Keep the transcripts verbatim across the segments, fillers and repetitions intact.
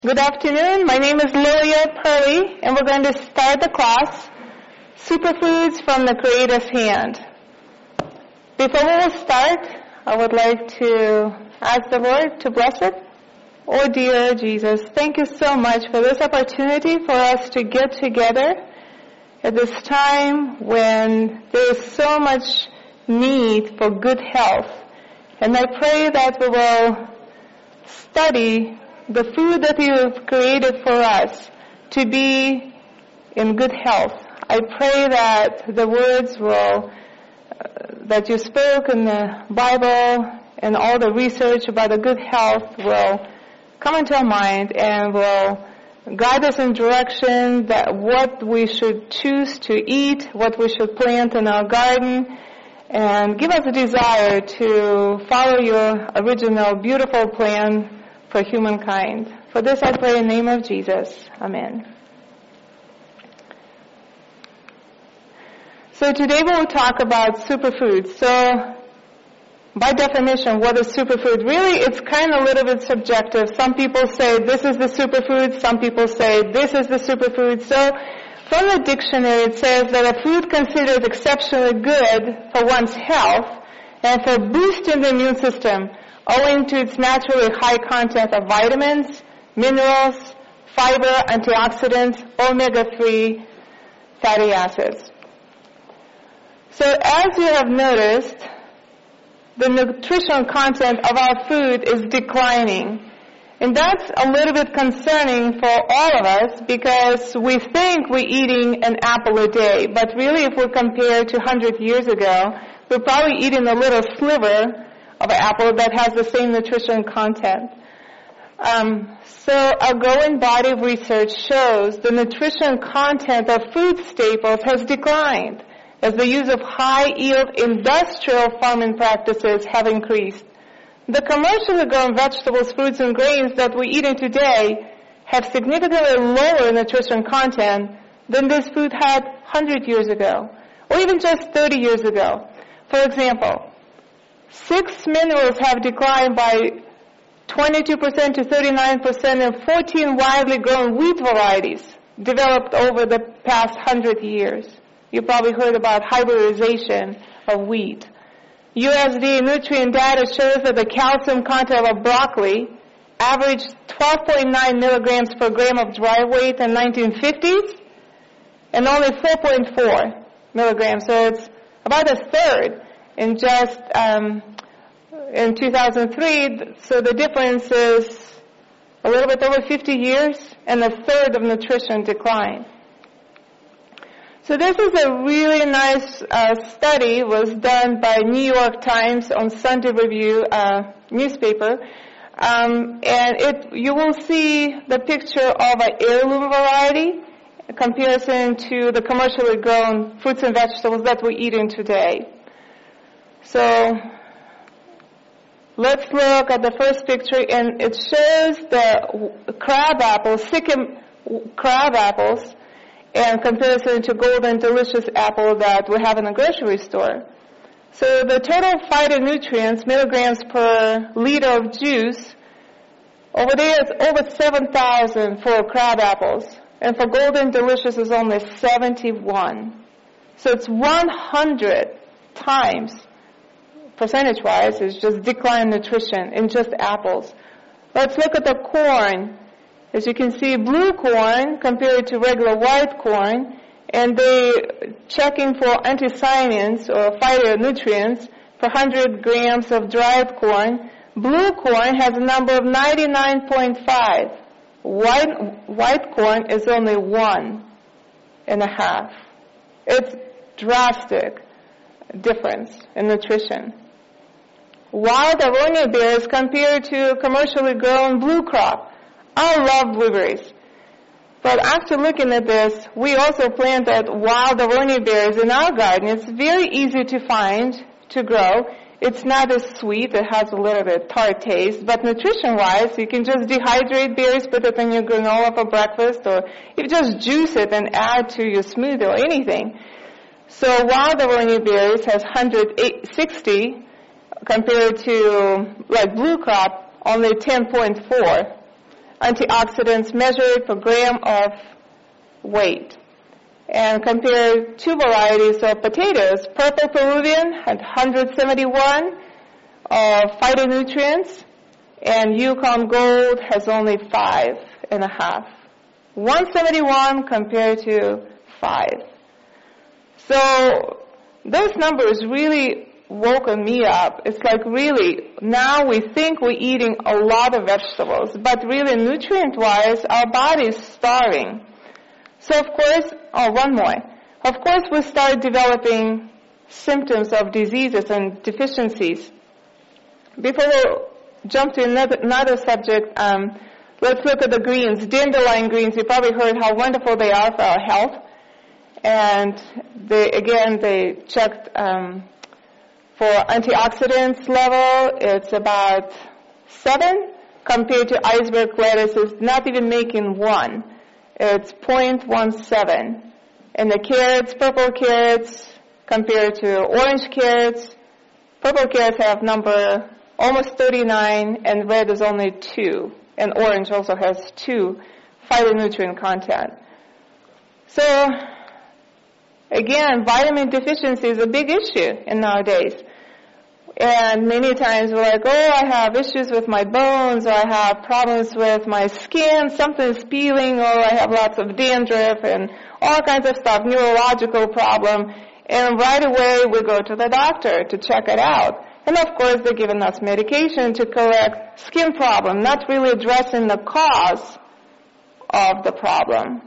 Good afternoon. My name is Lilia Purley, and we're going to start the class, Superfoods from the Creator's Hand. Before we will start, I would like to ask the Lord to bless it. Oh, dear Jesus, thank you so much for this opportunity for us to get together at this time when there is so much need for good health. And I pray that we will study the food that you have created for us to be in good health. I pray that the words will, uh, that you spoke in the Bible and all the research about the good health will come into our mind and will guide us in direction that what we should choose to eat, what we should plant in our garden, and give us a desire to follow your original beautiful plan for humankind. For this I pray in the name of Jesus. Amen. So today we will talk about superfoods. So by definition, what is superfood? Really, it's kind of a little bit subjective. Some people say this is the superfood. Some people say this is the superfood. So from the dictionary, it says that a food considered exceptionally good for one's health and for boosting the immune system, owing to its naturally high content of vitamins, minerals, fiber, antioxidants, omega three fatty acids. So as you have noticed, the nutritional content of our food is declining. And that's a little bit concerning for all of us because we think we're eating an apple a day. But really, if we compare to one hundred years ago, we're probably eating a little sliver of an apple that has the same nutrition content. Um, so a growing body of research shows the nutrition content of food staples has declined as the use of high-yield industrial farming practices have increased. The commercially grown vegetables, fruits, and grains that we're eating today have significantly lower nutrition content than this food had one hundred years ago, or even just thirty years ago. For example, six minerals have declined by twenty-two percent to thirty-nine percent in fourteen widely grown wheat varieties developed over the past one hundred years. You probably heard about hybridization of wheat. U S D A nutrient data shows that the calcium content of broccoli averaged twelve point nine milligrams per gram of dry weight in the nineteen fifties and only four point four milligrams. So it's about a third in just um, in two thousand three. So the difference is a little bit over fifty years and a third of nutrition decline. So this is a really nice uh, study was done by New York Times on Sunday Review uh, newspaper. Um, and it, you will see the picture of an heirloom variety in comparison to the commercially grown fruits and vegetables that we're eating today. So let's look at the first picture, and it shows the crab apples, Sikkim crab apples, in comparison to golden delicious apple that we have in the grocery store. So the total phytonutrients, milligrams per liter of juice, over there is over seven thousand for crab apples, and for golden delicious is only seventy-one. So it's one hundred times, percentage-wise, is just decline nutrition in just apples. Let's look at the corn. As you can see, blue corn compared to regular white corn, and they checking for anthocyanins or phytonutrients per one hundred grams of dried corn. Blue corn has a number of ninety-nine point five. White, white corn is only one and a half. It's drastic difference in nutrition. Wild aronia berries compared to commercially grown blue crop. I love blueberries. But after looking at this, we also planted wild aronia berries in our garden. It's very easy to find, to grow. It's not as sweet. It has a little bit tart taste. But nutrition-wise, you can just dehydrate berries, put it in your granola for breakfast, or you just juice it and add to your smoothie or anything. So wild aronia berries has one hundred sixty compared to, like blue crop, only ten point four. antioxidants measured per gram of weight. And compare two varieties of potatoes. Purple Peruvian had one hundred seventy-one of phytonutrients, and Yukon Gold has only five and a half. one seventy-one compared to five. So those numbers really woken me up. It's like really, now we think we're eating a lot of vegetables, but really nutrient-wise, our body's starving. So of course, oh, one more. Of course, we start developing symptoms of diseases and deficiencies. Before we jump to another, another subject, um, let's look at the greens. Dandelion greens, you probably heard how wonderful they are for our health. And they, again, they checked um, for antioxidants level. It's about seven compared to iceberg lettuce is not even making one. It's zero point one seven. And the carrots, purple carrots, compared to orange carrots, purple carrots have number almost thirty-nine, and red is only two. And orange also has two phytonutrient content. So, again, vitamin deficiency is a big issue in nowadays. And many times we're like, oh, I have issues with my bones, or I have problems with my skin, something's peeling, or I have lots of dandruff and all kinds of stuff, neurological problem. And right away we go to the doctor to check it out. And of course they're giving us medication to correct skin problem, not really addressing the cause of the problem.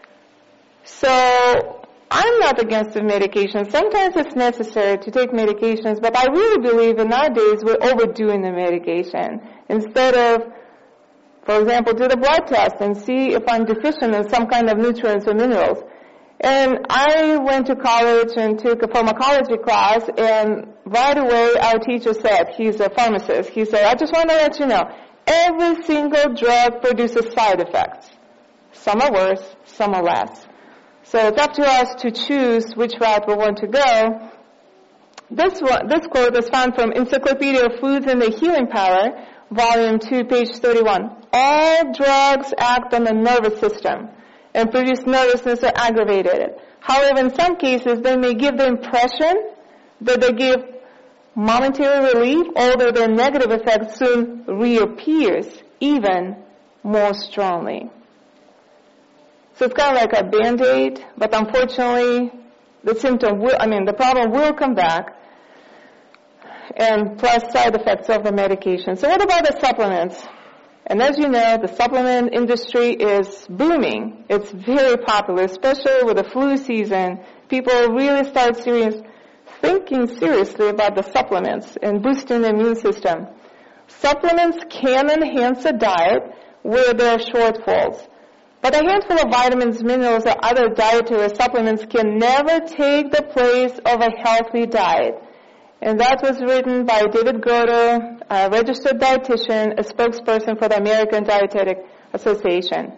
So I'm not against the medication. Sometimes it's necessary to take medications, but I really believe in nowadays we're overdoing the medication. Instead of, for example, do the blood test and see if I'm deficient in some kind of nutrients or minerals. And I went to college and took a pharmacology class, and right away our teacher said, he's a pharmacist, he said, I just want to let you know, every single drug produces side effects. Some are worse, some are less. So it's up to us to choose which route we want to go. This one, this quote is found from Encyclopedia of Foods and Their Healing Power, Volume two, page thirty-one. All drugs act on the nervous system and produce nervousness or aggravate it. However, in some cases, they may give the impression that they give momentary relief, although their negative effect soon reappears even more strongly. So it's kind of like a Band-Aid, but unfortunately, the symptom will, I mean, the problem will come back, and plus side effects of the medication. So what about the supplements? And as you know, the supplement industry is booming. It's very popular, especially with the flu season. People really start serious, thinking seriously about the supplements and boosting the immune system. Supplements can enhance a diet where there are shortfalls. But a handful of vitamins, minerals, or other dietary supplements can never take the place of a healthy diet. And that was written by David Groter, a registered dietitian, a spokesperson for the American Dietetic Association.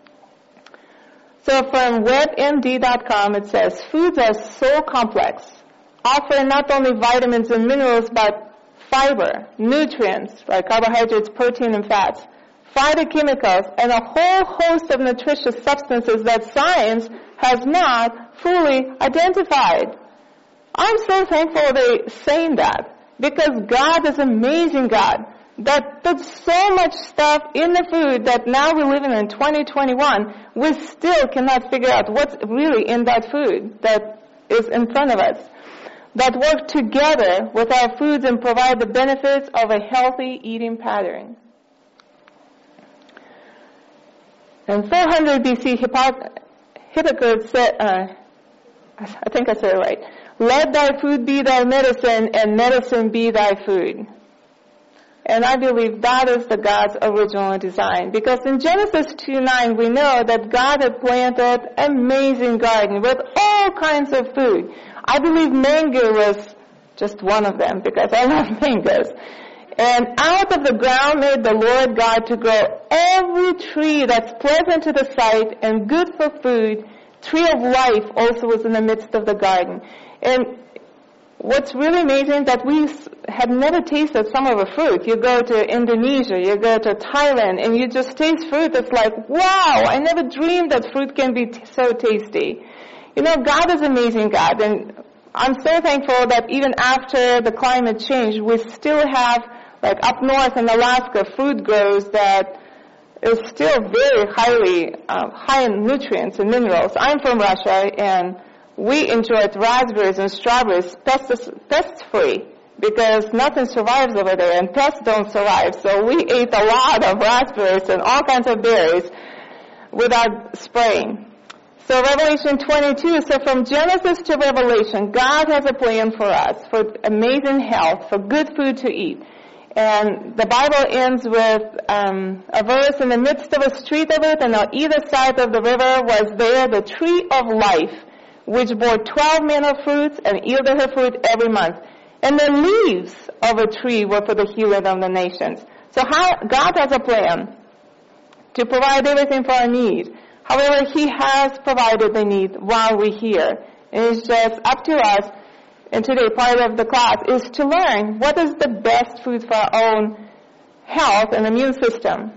So from web M D dot com it says, foods are so complex, offering not only vitamins and minerals, but fiber, nutrients like carbohydrates, protein, and fats, phytochemicals, and a whole host of nutritious substances that science has not fully identified. I'm so thankful they're saying that, because God is an amazing God that puts so much stuff in the food that now we're living in twenty twenty-one, we still cannot figure out what's really in that food that is in front of us, that work together with our foods and provide the benefits of a healthy eating pattern. In four hundred B C, Hippocrates said, uh, I think I said it right, let thy food be thy medicine, and medicine be thy food. And I believe that is the God's original design. Because in Genesis two nine, we know that God had planted an amazing garden with all kinds of food. I believe mango was just one of them, because I love mangoes. And out of the ground made the Lord God to grow every tree that's pleasant to the sight and good for food. Tree of life also was in the midst of the garden. And what's really amazing that we had never tasted some of the fruit. You go to Indonesia, you go to Thailand, and you just taste fruit. It's like, wow, I never dreamed that fruit can be t- so tasty. You know, God is an amazing God, and I'm so thankful that even after the climate change, we still have, like up north in Alaska, fruit grows that is still very highly, uh, high in nutrients and minerals. I'm from Russia, and we enjoyed raspberries and strawberries pest- pest-free because nothing survives over there, and pests don't survive. So we ate a lot of raspberries and all kinds of berries without spraying. So Revelation twenty-two, so from Genesis to Revelation, God has a plan for us, for amazing health, for good food to eat. And the Bible ends with um, a verse, in the midst of a street of it, and on either side of the river was there the tree of life, which bore twelve manner of fruits, and yielded her fruit every month. And the leaves of a tree were for the healing of the nations. So how, God has a plan to provide everything for our need. However, He has provided the need while we're here. And it's just up to us, and today part of the class is to learn what is the best food for our own health and immune system.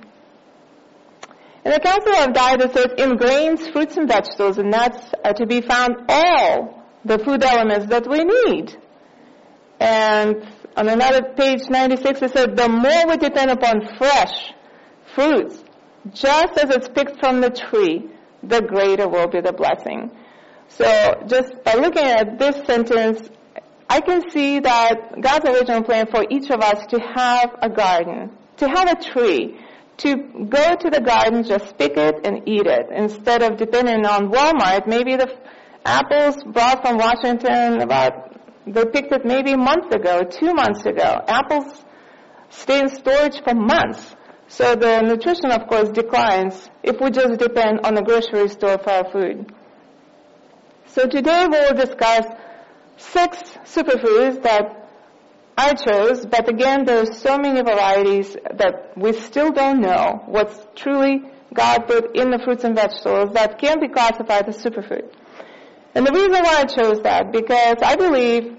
In the Council of Diet, it says, in grains, fruits, and vegetables and nuts are to be found all the food elements that we need. And on another page, ninety-six, it said, the more we depend upon fresh fruits, just as it's picked from the tree, the greater will be the blessing. So just by looking at this sentence, I can see that God's original plan for each of us to have a garden, to have a tree, to go to the garden, just pick it and eat it, instead of depending on Walmart. Maybe the apples brought from Washington, about they picked it maybe a month ago, two months ago. Apples stay in storage for months. So the nutrition, of course, declines if we just depend on the grocery store for our food. So today we will discuss six superfoods that I chose, but again, there are so many varieties that we still don't know what's truly God put in the fruits and vegetables that can be classified as superfood. And the reason why I chose that, because I believe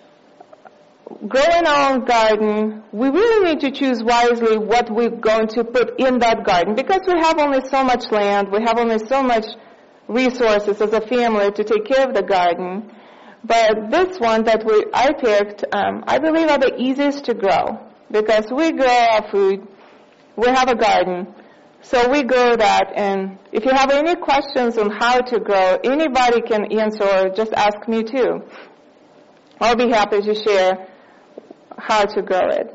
growing our own garden, we really need to choose wisely what we're going to put in that garden, because we have only so much land, we have only so much resources as a family to take care of the garden. But this one that we I picked, um, I believe are the easiest to grow, because we grow our food, we have a garden, so we grow that. And if you have any questions on how to grow, anybody can answer, or just ask me too. I'll be happy to share how to grow it.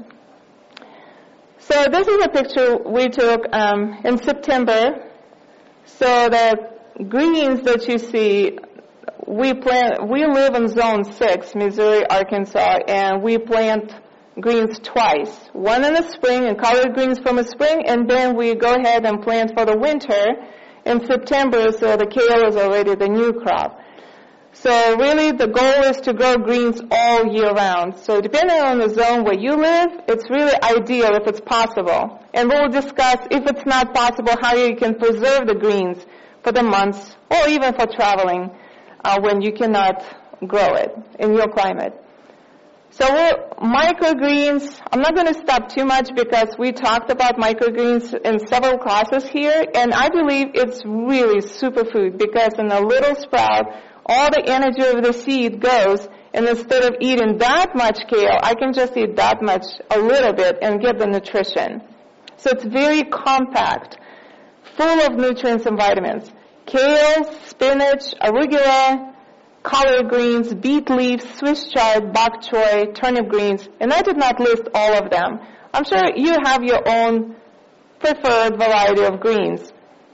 So this is a picture we took um, in September. So the greens that you see, we plant. We live in Zone Six, Missouri, Arkansas, and we plant greens twice. One in the spring, and collard greens from the spring, and then we go ahead and plant for the winter in September. So the kale is already the new crop. So really the goal is to grow greens all year round. So depending on the zone where you live, it's really ideal if it's possible. And we'll discuss, if it's not possible, how you can preserve the greens for the months, or even for traveling uh, when you cannot grow it in your climate. So we're, microgreens, I'm not going to stop too much because we talked about microgreens in several classes here, and I believe it's really superfood, because in a little sprout, all the energy of the seed goes, and instead of eating that much kale, I can just eat that much, a little bit, and get the nutrition. So it's very compact, full of nutrients and vitamins. Kale, spinach, arugula, collard greens, beet leaves, Swiss chard, bok choy, turnip greens, and I did not list all of them. I'm sure you have your own preferred variety of greens.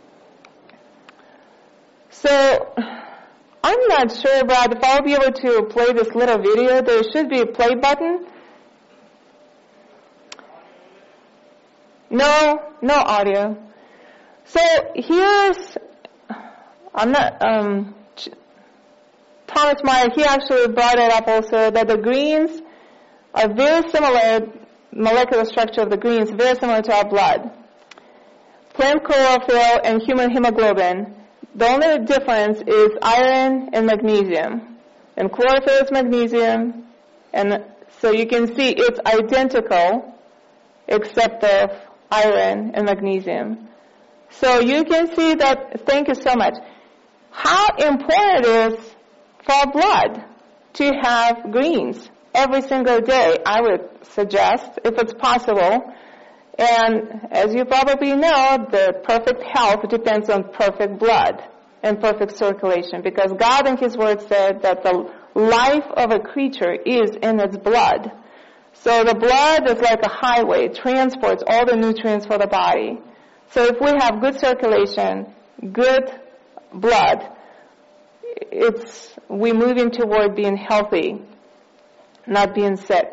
So I'm not sure, Brad, if I'll be able to play this little video. There should be a play button. No, no audio. So here's, I'm not, um, Thomas Meyer, he actually brought it up also, that the greens are very similar, molecular structure of the greens, very similar to our blood. Plant chlorophyll and human hemoglobin. The only difference is iron and magnesium. And chlorophyll is magnesium, And so you can see it's identical except of iron and magnesium. So you can see that, thank you so much, how important it is for blood to have greens every single day, I would suggest, if it's possible. And as you probably know, the perfect health depends on perfect blood and perfect circulation, because God in His Word said that the life of a creature is in its blood. So the blood is like a highway, it transports all the nutrients for the body. So if we have good circulation, good blood, it's we're moving toward being healthy, not being sick.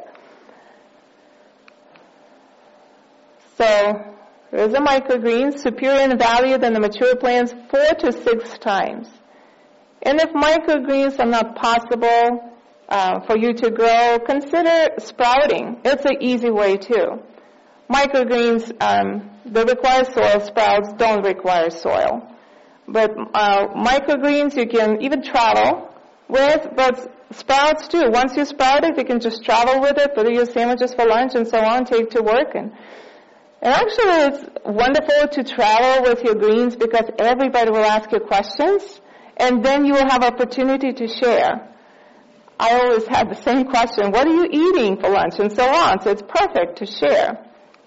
So there's a microgreen, superior in value than the mature plants four to six times. And if microgreens are not possible uh, for you to grow, consider sprouting. It's an easy way too. Microgreens, um, they require soil. Sprouts don't require soil. But uh, microgreens you can even travel with, but sprouts too. Once you sprout it, you can just travel with it, put it in your sandwiches for lunch and so on, take to work. And, and actually it's wonderful to travel with your greens because everybody will ask you questions, and then you will have opportunity to share. I always have the same question, what are you eating for lunch, and so on. So it's perfect to share.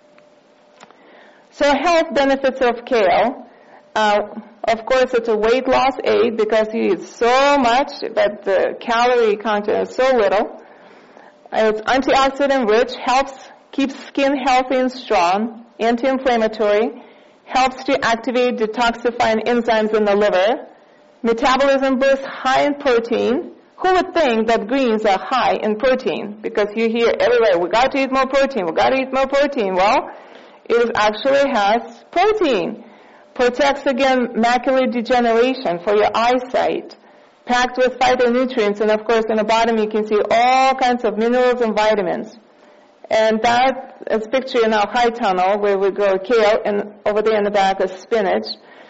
So health benefits of kale. Uh, of course, it's a weight loss aid because you eat so much, but the calorie content is so little. Uh, it's antioxidant rich, helps keep skin healthy and strong, anti-inflammatory, helps to activate detoxifying enzymes in the liver, metabolism boost, high in protein. Who would think that greens are high in protein? Because you hear everywhere, we got to eat more protein, we got to eat more protein. Well, it actually has protein. Protects against macular degeneration for your eyesight. Packed with phytonutrients, and of course in the bottom you can see all kinds of minerals and vitamins. And that is pictured in our high tunnel where we grow kale, and over there in the back is spinach.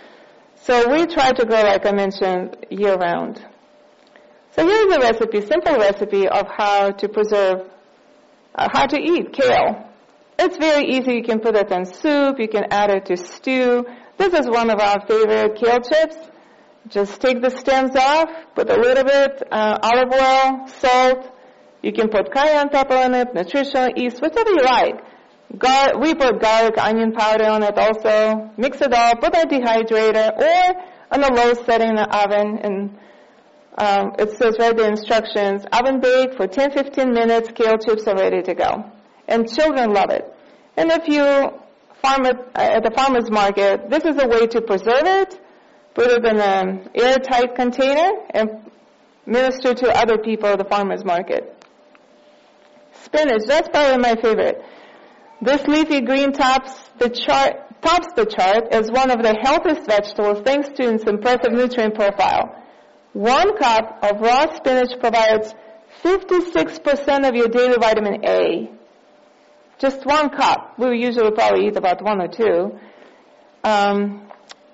So we try to grow, like I mentioned, year round. So here's a recipe, simple recipe of how to preserve, uh, how to eat kale. It's very easy. You can put it in soup. You can add it to stew. This is one of our favorite kale chips. Just take the stems off, put a little bit uh, olive oil, salt. You can put cayenne pepper on it, nutritional yeast, whatever you like. Gar- we put garlic, onion powder on it also. Mix it all, put a dehydrator, or on a low setting in the oven. And um, it says right there instructions, oven bake for ten to fifteen minutes, kale chips are ready to go. And children love it. And if you farm it at the farmer's market, this is a way to preserve it. Put it in an airtight container and minister to other people at the farmer's market. Spinach, that's probably my favorite. This leafy green tops the chart, tops the chart as one of the healthiest vegetables thanks to its impressive nutrient profile. One cup of raw spinach provides fifty-six percent of your daily vitamin A. Just one cup. We usually probably eat about one or two. Um,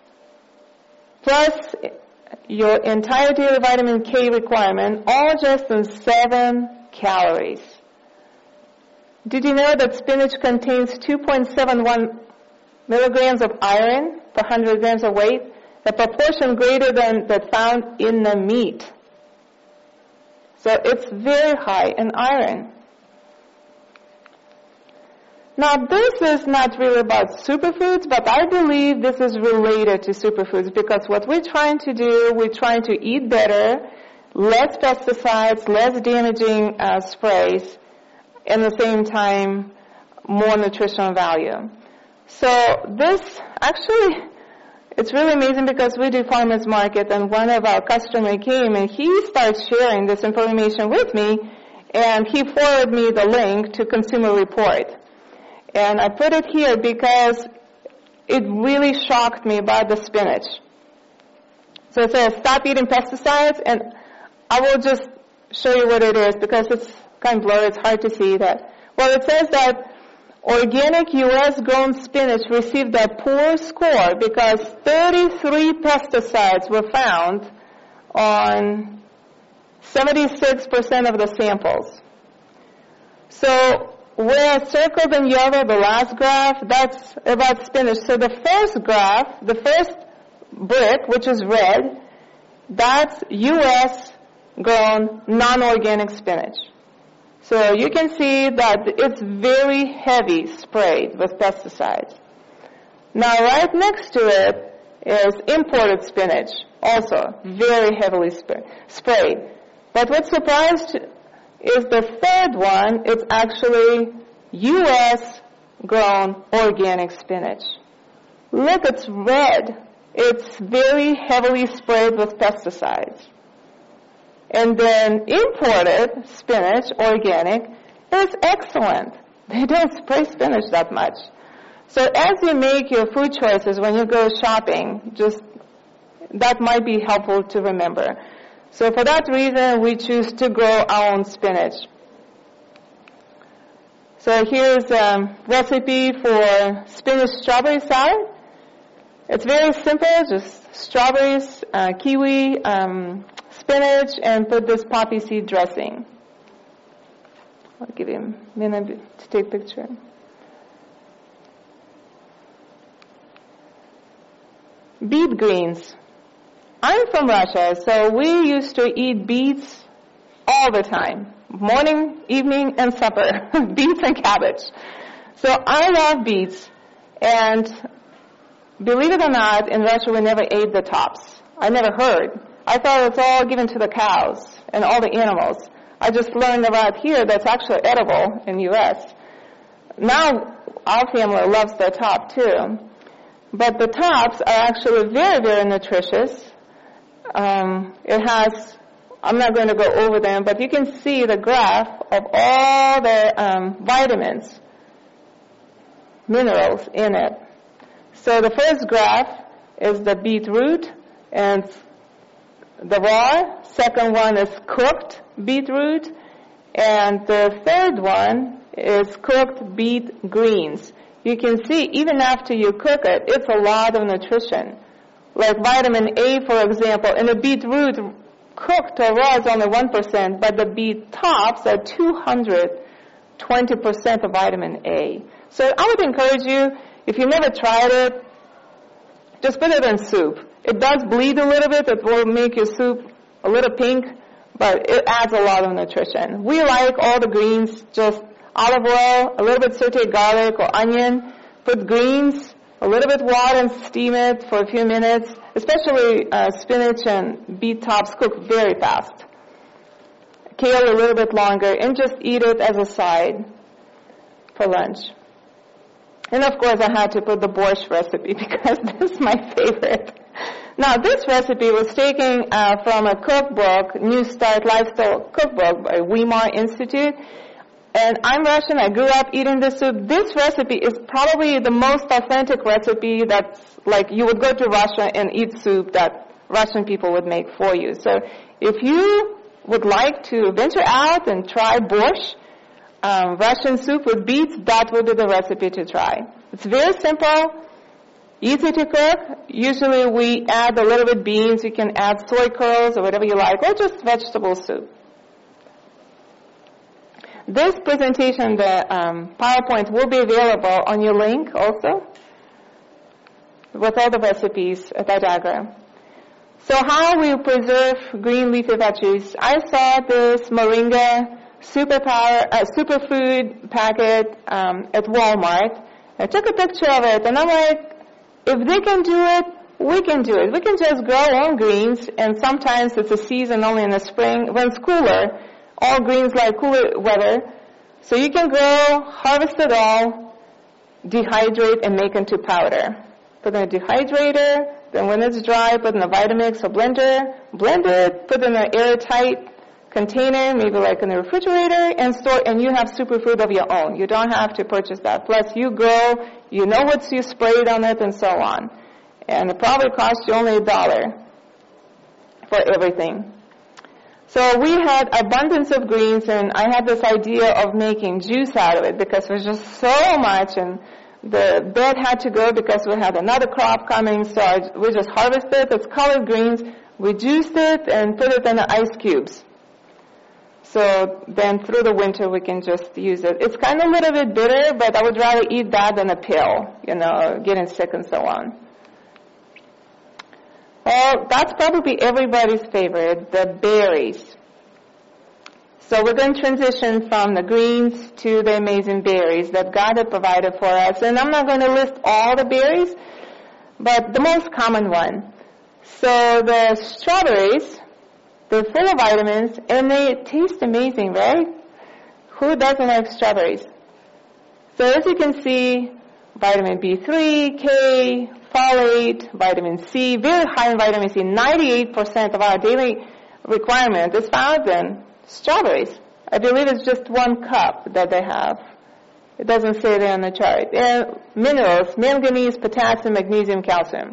plus your entire daily vitamin K requirement, all just in seven calories. Did you know that spinach contains two point seven one milligrams of iron per one hundred grams of weight? A proportion greater than that found in the meat. So it's very high in iron. Now, this is not really about superfoods, but I believe this is related to superfoods because what we're trying to do, we're trying to eat better, less pesticides, less damaging uh, sprays, and at the same time, more nutritional value. So this actually, it's really amazing because we do farmers market, and one of our customers came and he started sharing this information with me, and he forwarded me the link to Consumer Report. And I put it here because it really shocked me about the spinach. So it says, stop eating pesticides, and I will just show you what it is because it's kind of blurry, it's hard to see that. Well, it says that organic U S grown spinach received a poor score because thirty-three pesticides were found on seventy-six percent of the samples. So where I circled in yellow, the last graph, that's about spinach. So the first graph, the first brick, which is red, that's U S grown non-organic spinach. So you can see that it's very heavy sprayed with pesticides. Now right next to it is imported spinach, also very heavily spray, sprayed. But what surprised is the third one, it's actually U S grown organic spinach. Look, it's red. It's very heavily sprayed with pesticides. And then imported spinach, organic, is excellent. They don't spray spinach that much. So as you make your food choices when you go shopping, just that might be helpful to remember. So for that reason, we choose to grow our own spinach. So here's a recipe for spinach strawberry salad. It's very simple, just strawberries, uh, kiwi, um, spinach, and put this poppy seed dressing. I'll give you a minute to take a picture. Beet greens. I'm from Russia, so we used to eat beets all the time. Morning, evening, and supper. Beets and cabbage. So I love beets. And believe it or not, in Russia we never ate the tops. I never heard. I thought it's all given to the cows and all the animals. I just learned about here that's actually edible in the U S. Now our family loves the top too. But the tops are actually very, very nutritious. Um, it has, I'm not going to go over them, but you can see the graph of all the um, vitamins, minerals in it. So the first graph is the beetroot and the raw. Second one is cooked beetroot. And the third one is cooked beet greens. You can see even after you cook it, it's a lot of nutrition. Like vitamin A, for example, in the beetroot, cooked or raw is only one percent, but the beet tops are two hundred twenty percent of vitamin A. So I would encourage you, if you never tried it, just put it in soup. It does bleed a little bit. It will make your soup a little pink, but it adds a lot of nutrition. We like all the greens, just olive oil, a little bit sauteed garlic or onion, put greens, a little bit water and steam it for a few minutes. Especially uh, spinach and beet tops cook very fast. Kale a little bit longer, and just eat it as a side for lunch. And of course I had to put the borscht recipe because this is my favorite. Now this recipe was taken uh, from a cookbook, New Start Lifestyle Cookbook by Weimar Institute. And I'm Russian, I grew up eating this soup. This recipe is probably the most authentic recipe that's like you would go to Russia and eat soup that Russian people would make for you. So if you would like to venture out and try borscht, um, Russian soup with beets, that would be the recipe to try. It's very simple, easy to cook. Usually we add a little bit beans. You can add soy curls or whatever you like, or just vegetable soup. This presentation, the um, PowerPoint, will be available on your link also with all the recipes, a diagram. So how we preserve green leafy veggies. I saw this Moringa superpower, uh, superfood packet um, at Walmart. I took a picture of it, and I'm like, if they can do it, we can do it. We can just grow our own greens, and sometimes it's a season only in the spring when it's cooler. All greens like cooler weather. So you can grow, harvest it all, dehydrate, and make into powder. Put in a dehydrator, then when it's dry, put in a Vitamix or blender, blend it, put in an airtight container, maybe like in the refrigerator, and store, and you have superfood of your own. You don't have to purchase that. Plus you grow, you know what you sprayed on it, and so on. And it probably costs you only a dollar for everything. So we had abundance of greens, and I had this idea of making juice out of it because there was just so much, and the bed had to go because we had another crop coming, so I, we just harvested it. It's colored greens. We juiced it and put it in the ice cubes. So then through the winter we can just use it. It's kind of a little bit bitter, but I would rather eat that than a pill, you know, getting sick and so on. Well, that's probably everybody's favorite, the berries. So we're going to transition from the greens to the amazing berries that God had provided for us. And I'm not going to list all the berries, but the most common one. So the strawberries, they're full of vitamins, and they taste amazing, right? Who doesn't like strawberries? So as you can see, vitamin B three, K, folate, vitamin C, very high in vitamin C. ninety-eight percent of our daily requirement is found in strawberries. I believe it's just one cup that they have. It doesn't say there on the chart. And minerals, manganese, potassium, magnesium, calcium.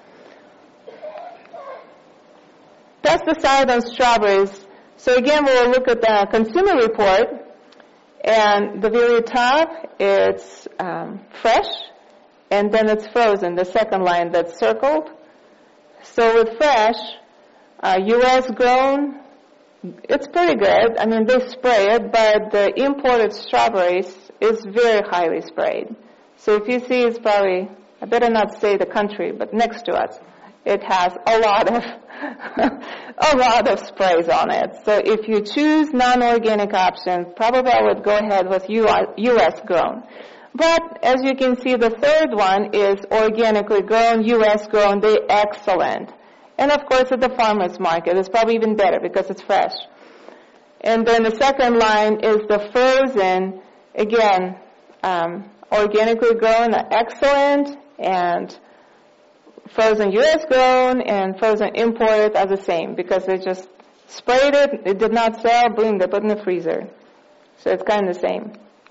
Pesticide on strawberries. So again, we'll look at the consumer report. And the very top, it's um, fresh, and then it's frozen, the second line that's circled. So with fresh, uh, U S grown, it's pretty good. I mean, they spray it, but the imported strawberries is very highly sprayed. So if you see, it's probably, I better not say the country, but next to us, it has a lot of a lot of sprays on it. So if you choose non-organic options, probably I would go ahead with U S grown. But as you can see, the third one is organically grown, U S grown. They're excellent. And of course, at the farmer's market, it's probably even better because it's fresh. And then the second line is the frozen. Again, um, organically grown, excellent, and frozen U S grown and frozen imported are the same because they just sprayed it, it did not sell, boom, they put in the freezer. So it's kind of the same.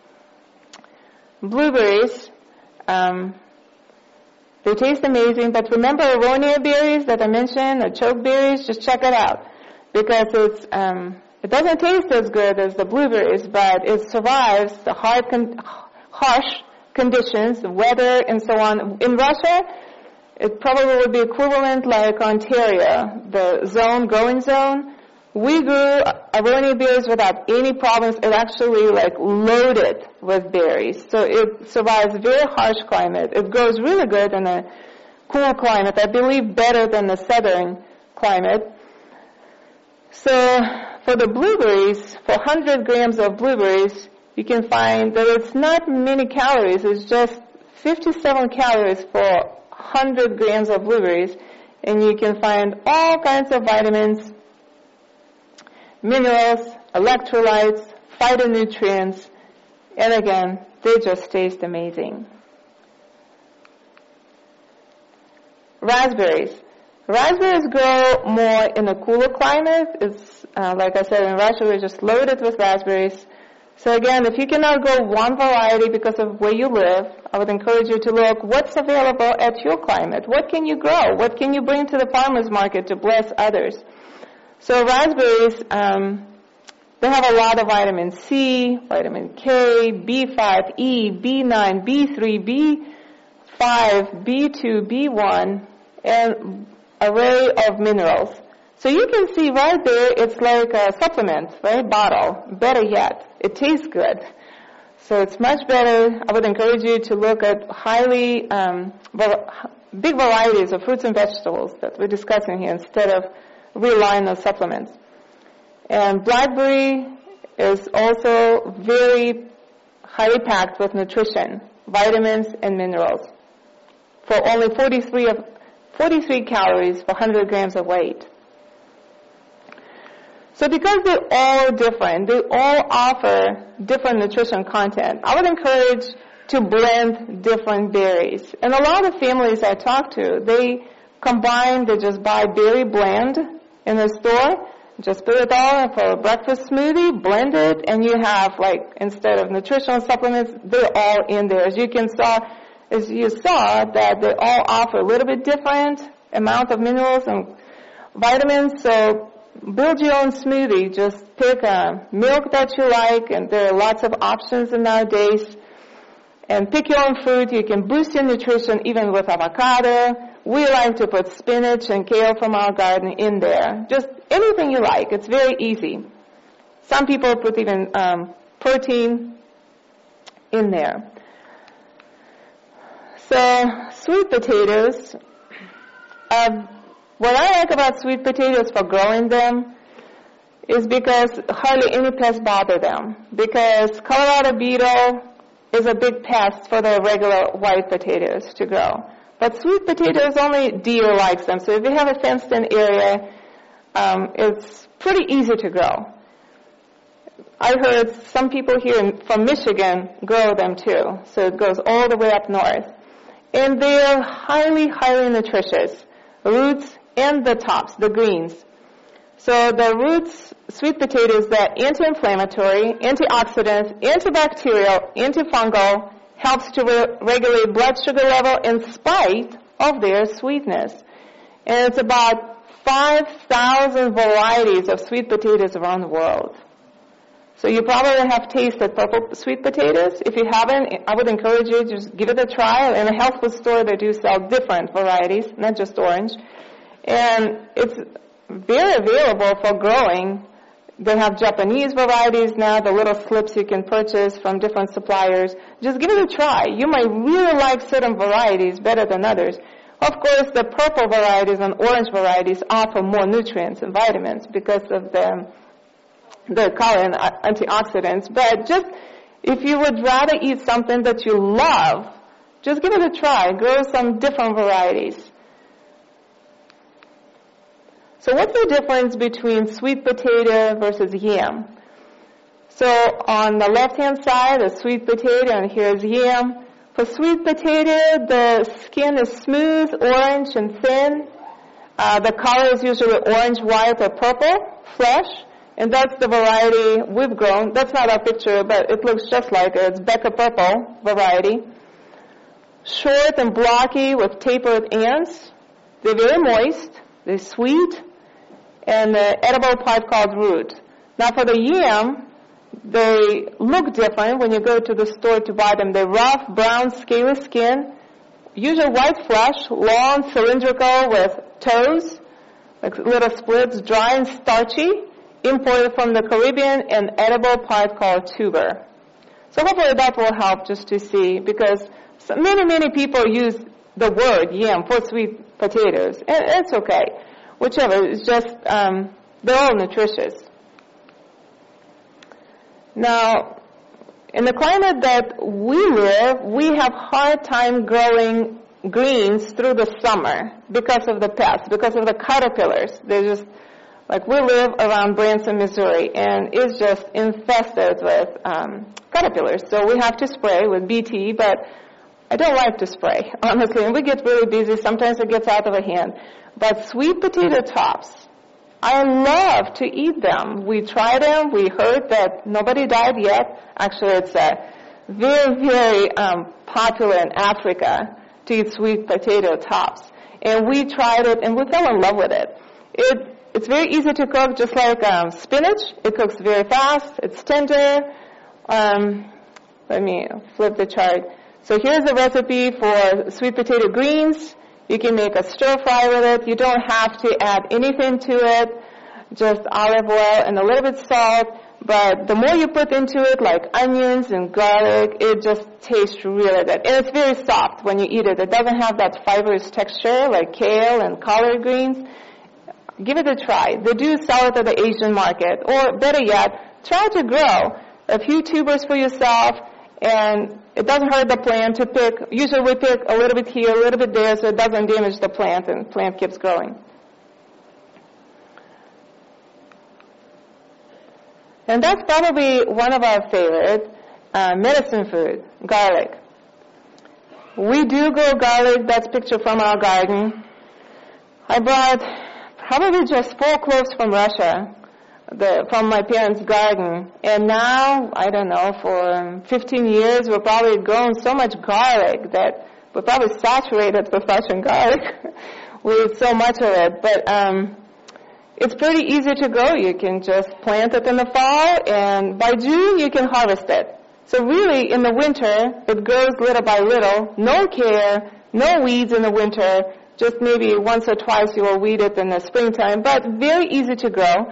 Blueberries, um, they taste amazing, but remember aronia berries that I mentioned, or choke berries, just check it out because it's um, it doesn't taste as good as the blueberries, but it survives the hard con- harsh conditions, the weather, and so on. In Russia, it probably would be equivalent like Ontario, the zone, growing zone. We grew aronia berries without any problems. It actually like loaded with berries. So it survives very harsh climate. It grows really good in a cool climate. I believe better than the southern climate. So for the blueberries, for one hundred grams of blueberries, you can find that it's not many calories. It's just fifty-seven calories for one hundred grams of blueberries. And you can find all kinds of vitamins, minerals, electrolytes, phytonutrients, and again, they just taste amazing. Raspberries. Raspberries grow more in a cooler climate. It's, uh, like I said, in Russia, we're just loaded with raspberries. So again, if you cannot grow one variety because of where you live, I would encourage you to look what's available at your climate. What can you grow? What can you bring to the farmer's market to bless others? So raspberries, um, they have a lot of vitamin C, vitamin K, B five, E, B nine, B three, B five, B two, B one, and array of minerals. So you can see right there, it's like a supplement, right? Bottle. Better yet, it tastes good. So it's much better. I would encourage you to look at highly, um, big varieties of fruits and vegetables that we're discussing here instead of relying on supplements. And blackberry is also very highly packed with nutrition, vitamins and minerals, for only forty-three, of, forty-three calories for one hundred grams of weight. So because they're all different, they all offer different nutrition content, I would encourage to blend different berries. And a lot of families I talk to, they combine, they just buy berry blend in the store, just put it all in for a breakfast smoothie, blend it, and you have, like, instead of nutritional supplements, they're all in there. As you can saw, as you saw, that they all offer a little bit different amount of minerals and vitamins. So build your own smoothie. Just pick a milk that you like, and there are lots of options nowadays. And pick your own fruit. You can boost your nutrition even with avocado. We like to put spinach and kale from our garden in there. Just anything you like. It's very easy. Some people put even um, protein in there. So sweet potatoes, uh, what I like about sweet potatoes for growing them is because hardly any pests bother them. Because Colorado beetle is a big pest for the regular white potatoes to grow. But sweet potatoes, only deer likes them. So if you have a fenced-in area, um, it's pretty easy to grow. I heard some people here in, from Michigan grow them too. So it goes all the way up north. And they're highly, highly nutritious. Roots and the tops, the greens. So the roots, sweet potatoes, they're anti-inflammatory, antioxidant, antibacterial, antifungal, helps to re- regulate blood sugar level in spite of their sweetness. And it's about five thousand varieties of sweet potatoes around the world. So you probably have tasted purple sweet potatoes. If you haven't, I would encourage you to just give it a try. In a health food store, they do sell different varieties, not just orange. And it's very available for growing. They have Japanese varieties now, the little slips you can purchase from different suppliers. Just give it a try. You might really like certain varieties better than others. Of course, the purple varieties and orange varieties offer more nutrients and vitamins because of the, the color and antioxidants. But just, if you would rather eat something that you love, just give it a try. Grow some different varieties. So what's the difference between sweet potato versus yam? So on the left-hand side, a sweet potato, and here's yam. For sweet potato, the skin is smooth, orange, and thin. Uh, the color is usually orange, white, or purple, flesh. And that's the variety we've grown. That's not our picture, but it looks just like it. It's Becca Purple variety. Short and blocky with tapered ends. They're very moist. They're sweet. And the edible part called root. Now for the yam, they look different when you go to the store to buy them. They're rough, brown, scaly skin, usually white flesh, long, cylindrical with toes, like little splits, dry and starchy, imported from the Caribbean, and edible part called tuber. So hopefully that will help just to see, because so many, many people use the word yam for sweet potatoes, and it's okay. Whichever, it's just, um, they're all nutritious. Now, in the climate that we live, we have hard time growing greens through the summer because of the pests, because of the caterpillars. They're just, like we live around Branson, Missouri, and it's just infested with um, caterpillars. So we have to spray with B T, but I don't like to spray, honestly. And we get really busy. Sometimes it gets out of hand. But sweet potato tops, I love to eat them. We tried them. We heard that nobody died yet. Actually, it's uh, very, very um, popular in Africa to eat sweet potato tops. And we tried it, and we fell in love with it. It it's very easy to cook, just like um, spinach. It cooks very fast. It's tender. Um, let me flip the chart. So here's a recipe for sweet potato greens. You can make a stir fry with it. You don't have to add anything to it, just olive oil and a little bit salt. But the more you put into it, like onions and garlic, it just tastes really good. And it's very soft when you eat it. It doesn't have that fibrous texture like kale and collard greens. Give it a try. They do sell it at the Asian market. Or better yet, try to grow a few tubers for yourself, and it doesn't hurt the plant to pick. Usually we pick a little bit here, a little bit there, so it doesn't damage the plant, and the plant keeps growing. And that's probably one of our favorite uh, medicine food, garlic. We do grow garlic. That's a picture from our garden. I brought probably just four cloves from Russia, the, from my parents' garden. And now, I don't know, for fifteen years, we've probably grown so much garlic that we're probably saturated with Russian garlic. We eat so much of it. But um, it's pretty easy to grow. You can just plant it in the fall, and by June, you can harvest it. So really, in the winter, it grows little by little. No care, no weeds in the winter. Just maybe once or twice you will weed it in the springtime, but very easy to grow.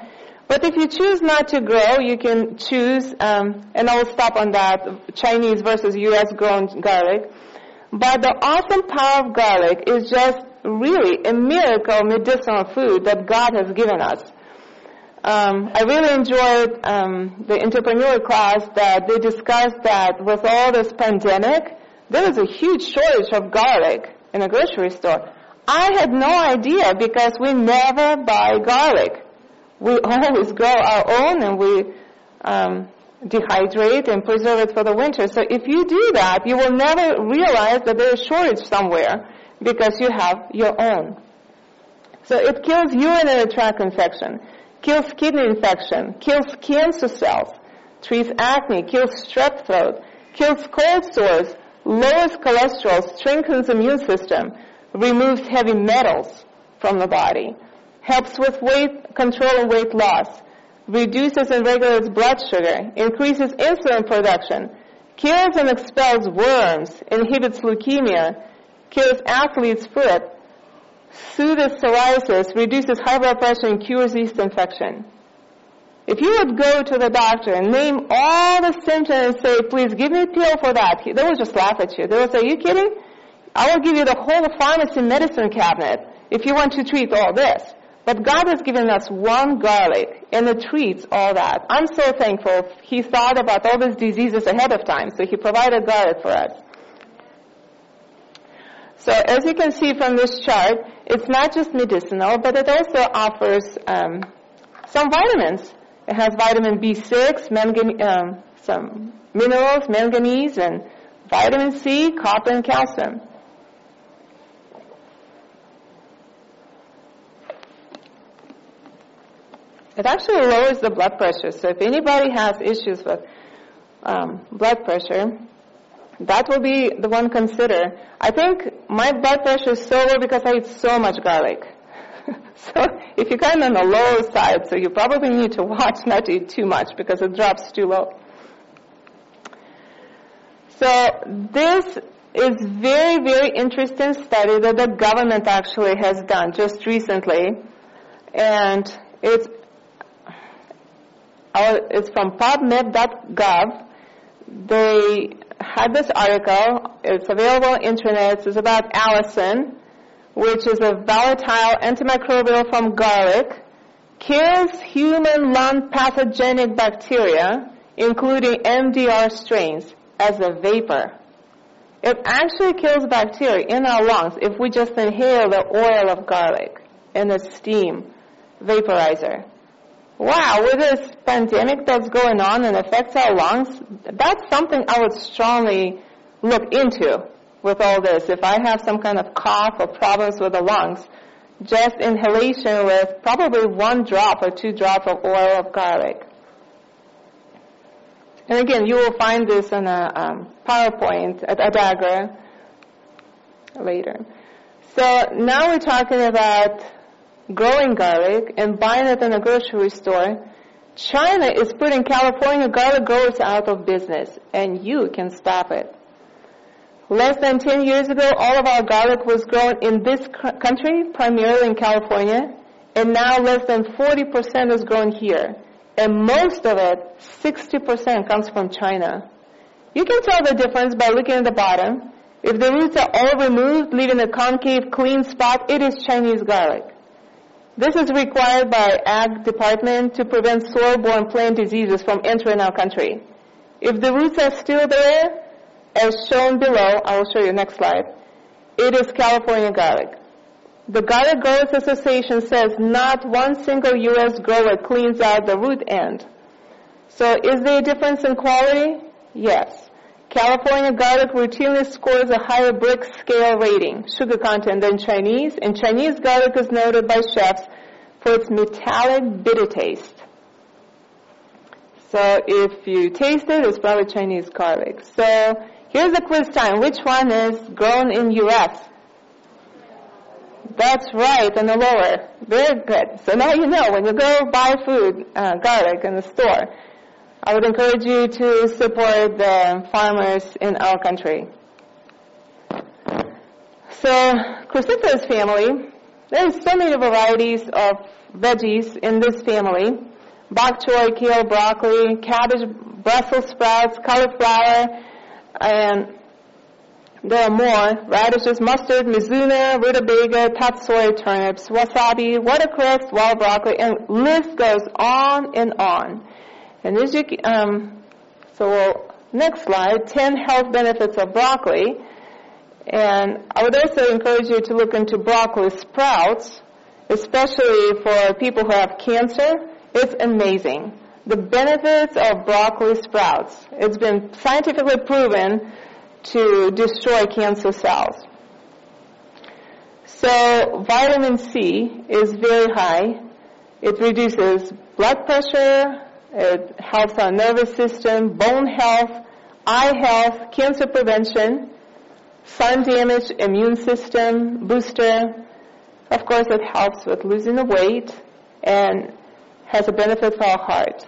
But if you choose not to grow, you can choose, um, and I will stop on that, Chinese versus U S grown garlic. But the awesome power of garlic is just really a miracle medicinal food that God has given us. Um, I really enjoyed um, the entrepreneur class that they discussed that with all this pandemic, there was a huge shortage of garlic in a grocery store. I had no idea because we never buy garlic. We always grow our own, and we um, dehydrate and preserve it for the winter. So if you do that, you will never realize that there is shortage somewhere because you have your own. So it kills urinary tract infection, kills kidney infection, kills cancer cells, treats acne, kills strep throat, kills cold sores, lowers cholesterol, strengthens the immune system, removes heavy metals from the body, helps with weight control and weight loss, reduces and regulates blood sugar, increases insulin production, kills and expels worms, inhibits leukemia, cures athlete's foot, soothes psoriasis, reduces high blood pressure, and cures yeast infection. If you would go to the doctor and name all the symptoms and say, please give me a pill for that, they will just laugh at you. They will say, are you kidding? I will give you the whole pharmacy medicine cabinet if you want to treat all this. But God has given us one garlic, and it treats all that. I'm so thankful He thought about all these diseases ahead of time, so He provided garlic for us. So as you can see from this chart, it's not just medicinal, but it also offers um, some vitamins. It has vitamin B six, mangan- um, some minerals, manganese, and vitamin C, copper, and calcium. It actually lowers the blood pressure. So if anybody has issues with um, blood pressure, that will be the one consider. I think my blood pressure is so low because I eat so much garlic. So if you're kind of on the low side, so you probably need to watch not to eat too much because it drops too low. So this is very, very interesting study that the government actually has done just recently. And it's It's from pubmed dot gov. They had this article. It's available on the internet. It's about allicin, which is a volatile antimicrobial from garlic, kills human lung pathogenic bacteria, including M D R strains, as a vapor. It actually kills bacteria in our lungs if we just inhale the oil of garlic in a steam vaporizer. Wow, with this pandemic that's going on and affects our lungs, that's something I would strongly look into with all this. If I have some kind of cough or problems with the lungs, just inhalation with probably one drop or two drops of oil of garlic. And again, you will find this in a um, PowerPoint, a, a diagram later. So now we're talking about growing garlic and buying it in a grocery store. China is putting California garlic growers out of business, and you can stop it. Less than ten years ago, all of our garlic was grown in this country, primarily in California, and now less than forty percent is grown here. And most of it, sixty percent, comes from China. You can tell the difference by looking at the bottom. If the roots are all removed, leaving a concave, clean spot, it is Chinese garlic. This is required by Ag Department to prevent soil-borne plant diseases from entering our country. If the roots are still there, as shown below, I will show you next slide, it is California garlic. The Garlic Growers Association says not one single U S grower cleans out the root end. So is there a difference in quality? Yes. California garlic routinely scores a higher brick scale rating, sugar content, than Chinese, and Chinese garlic is noted by chefs for its metallic bitter taste. So if you taste it, it's probably Chinese garlic. So here's the quiz time. Which one is grown in U S? That's right, on the lower. Very good. So now you know when you go buy food, uh, garlic in the store, I would encourage you to support the farmers in our country. So, cruciferous family, there are so many varieties of veggies in this family, bok choy, kale, broccoli, cabbage, Brussels sprouts, cauliflower, and there are more. Radishes, mustard, mizuna, rutabaga, tatsoi, turnips, wasabi, watercress, wild broccoli, and list goes on and on. And as you, um, so next slide, ten health benefits of broccoli. And I would also encourage you to look into broccoli sprouts, especially for people who have cancer. It's amazing. The benefits of broccoli sprouts. It's been scientifically proven to destroy cancer cells. So vitamin C is very high. It reduces blood pressure. It helps our nervous system, bone health, eye health, cancer prevention, sun damage, immune system booster. Of course, it helps with losing the weight and has a benefit for our heart.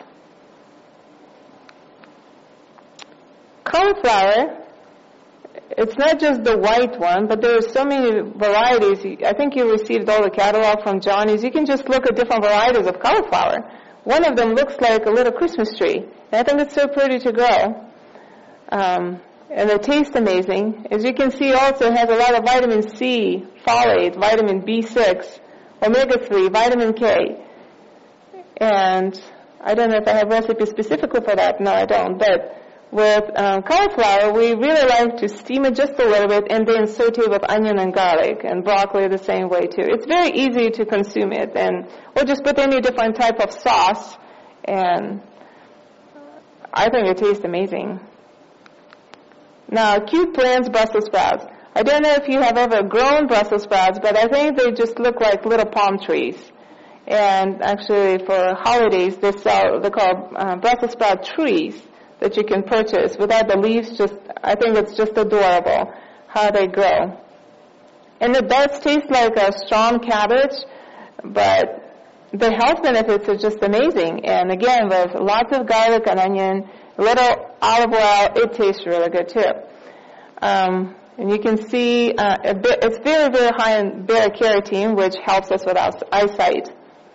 Cauliflower, it's not just the white one, but there are so many varieties. I think you received all the catalog from Johnny's. You can just look at different varieties of cauliflower. One of them looks like a little Christmas tree, and I think it's so pretty to grow. Um, and it tastes amazing. As you can see, also it has a lot of vitamin C, folate, vitamin B six, omega three, vitamin K. And I don't know if I have recipes specifically for that. No, I don't. But with um, cauliflower, we really like to steam it just a little bit and then saute with onion and garlic, and broccoli the same way too. It's very easy to consume it, and or just put any different type of sauce, and I think it tastes amazing. Now, cute plants, Brussels sprouts. I don't know if you have ever grown Brussels sprouts, but I think they just look like little palm trees. And actually, for holidays, they sell, they call uh, Brussels sprout trees that you can purchase without the leaves. Just, I think it's just adorable how they grow. And it does taste like a strong cabbage, but the health benefits are just amazing. And again, with lots of garlic and onion, a little olive oil, it tastes really good too. Um, and you can see uh, a bit, it's very, very high in beta-carotene, which helps us with our eyesight,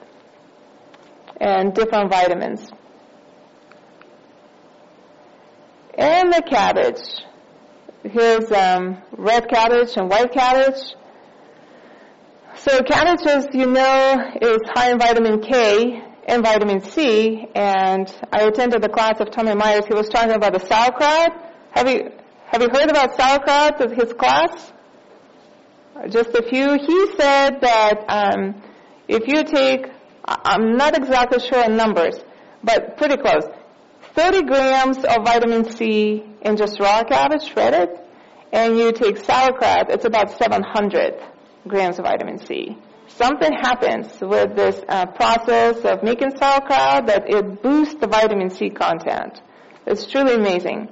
and different vitamins. And the cabbage. Here's um, red cabbage and white cabbage. So cabbage, as you know, is high in vitamin K and vitamin C. And I attended the class of Tommy Myers. He was talking about the sauerkraut. Have you have you heard about sauerkraut of his class? Just a few. He said that um, if you take, I'm not exactly sure on numbers, but pretty close, thirty grams of vitamin C in just raw cabbage, shredded, and you take sauerkraut, it's about seven hundred grams of vitamin C. Something happens with this uh, process of making sauerkraut that it boosts the vitamin C content. It's truly amazing.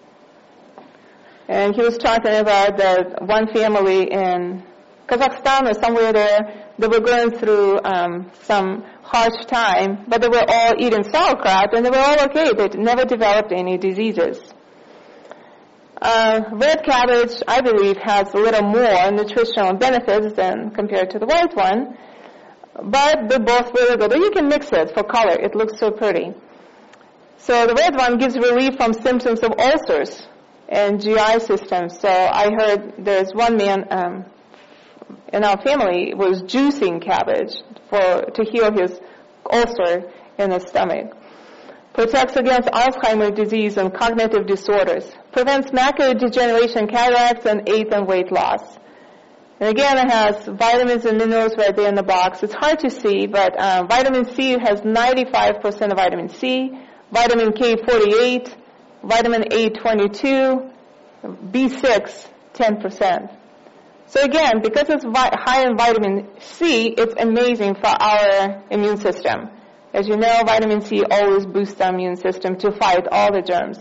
And he was talking about that one family in Kazakhstan or somewhere there, they were going through um, some harsh time, but they were all eating sauerkraut, and they were all okay. They never developed any diseases. Uh, red cabbage, I believe, has a little more nutritional benefits than compared to the white one, but they're both really good. And you can mix it for color. It looks so pretty. So the red one gives relief from symptoms of ulcers and G I systems. So I heard there's one man um, in our family was juicing cabbage for to heal his ulcer in his stomach. Protects against Alzheimer's disease and cognitive disorders. Prevents macular degeneration, cataracts, and aids in weight loss. And again, it has vitamins and minerals right there in the box. It's hard to see, but uh, vitamin C has ninety-five percent of vitamin C, vitamin K forty-eight, vitamin A twenty-two, B six ten percent. So again, because it's vi- high in vitamin C, it's amazing for our immune system. As you know, vitamin C always boosts our immune system to fight all the germs.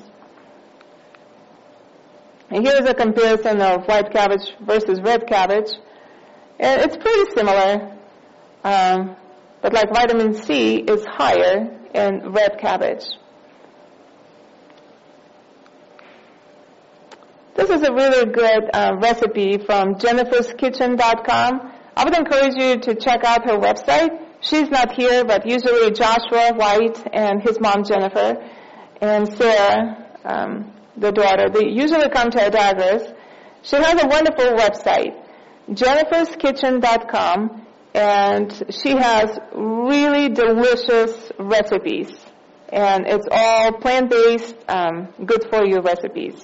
And here's a comparison of white cabbage versus red cabbage. And it's pretty similar, um, but like vitamin C is higher in red cabbage. This is a really good uh, recipe from jennifers kitchen dot com. I would encourage you to check out her website. She's not here, but usually Joshua White and his mom Jennifer and Sarah, um, the daughter, they usually come to our daggers. She has a wonderful website, jennifers kitchen dot com, and she has really delicious recipes. And it's all plant-based, um, good-for-you recipes.